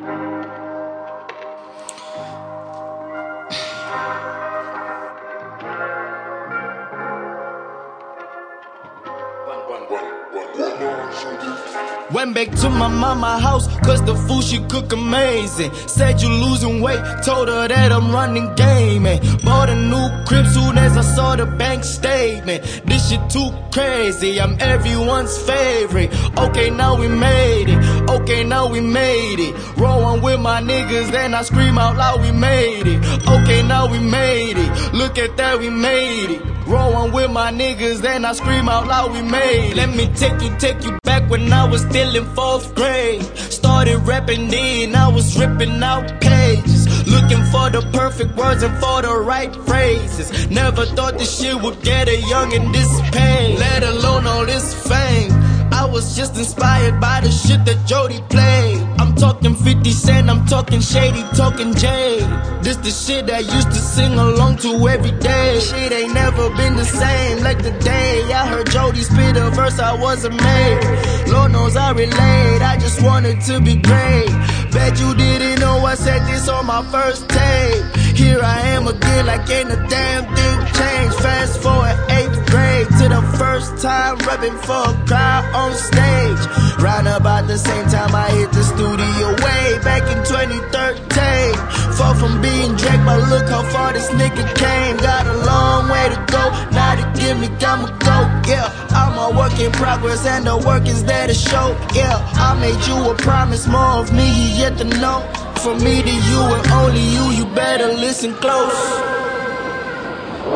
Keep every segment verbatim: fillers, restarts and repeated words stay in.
Went back to my mama house, cause the food she cook amazing. Said you losing weight, told her that I'm running game. And bought a new crib soon as I saw the bank statement. This shit too crazy, I'm everyone's favorite. Okay, now we made it, okay, now we made it. Rolling with my niggas, then I scream out loud, we made it. Okay, now we made it, look at that, we made it. Rolling with my niggas, then I scream out loud, we made it. Let me take you, take you back when I was still in fourth grade. Started rapping then, I was ripping out pages. Looking for the perfect words and for the right phrases. Never thought this shit would get a youngin' this pain, let alone all this fame. I was just inspired by the shit that Jody played. I'm talking fifty cent, I'm talking Shady, talking Jay. This the shit I used to sing along to every day. Shit ain't never been the same like the day I heard Jody spit a verse I wasn't made. Lord knows I relate, I just wanted to be great. Bet you didn't know I said this on my first tape. Here I am again like ain't a damn thing changed. Fast forward eighth grade to the first time rapping for a crowd on stage. Round about the same time I hit the studio way back in twenty thirteen. Far from being Drake, but look how far this nigga came. Got a long way to go, now to give me, I'ma go. Yeah, I'm a work in progress and the work is there to show. Yeah, I made you a promise, more of me you yet to know. From me to you and only you, you better listen close.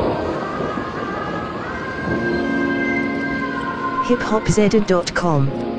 hip hop zedda dot com